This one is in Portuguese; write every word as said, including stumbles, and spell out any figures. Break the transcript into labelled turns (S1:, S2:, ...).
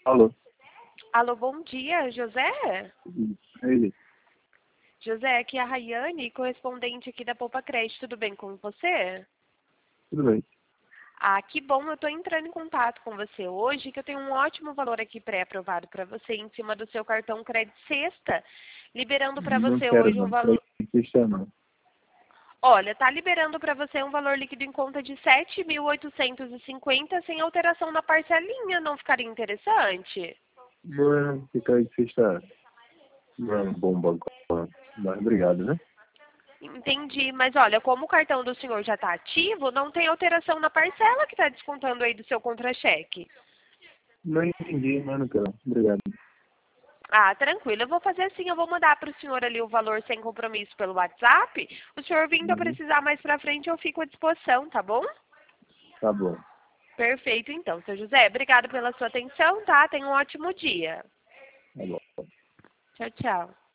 S1: Alô?
S2: Alô, bom dia, José?
S1: É ele.
S2: José, aqui é a Rayane, correspondente aqui da Poupa Crédito, tudo bem com você?
S1: Tudo bem.
S2: Ah, que bom, eu estou entrando em contato com você hoje, que eu tenho um ótimo valor aqui pré-aprovado para você em cima do seu cartão Crédito Sexta, liberando para
S1: Não
S2: você
S1: quero
S2: hoje um
S1: não.
S2: valor...
S1: Questão não.
S2: Olha, tá liberando para você um valor líquido em conta de sete mil oitocentos e cinquenta sem alteração na parcelinha, não ficaria interessante?
S1: Não é ficar aí sexta. Não é um bom banco. Mas obrigado, né?
S2: Entendi, mas olha, como o cartão do senhor já está ativo, não tem alteração na parcela que está descontando aí do seu contra-cheque.
S1: Não entendi, mas não quero. Obrigado.
S2: Ah, tranquilo, eu vou fazer assim, eu vou mandar para o senhor ali o valor sem compromisso pelo WhatsApp. O senhor vindo a
S1: Uhum.
S2: precisar mais para frente, eu fico à disposição, tá bom?
S1: Tá bom.
S2: Perfeito, então, seu José. Obrigado pela sua atenção, tá? Tenha um ótimo dia.
S1: Tá bom.
S2: Tchau, tchau.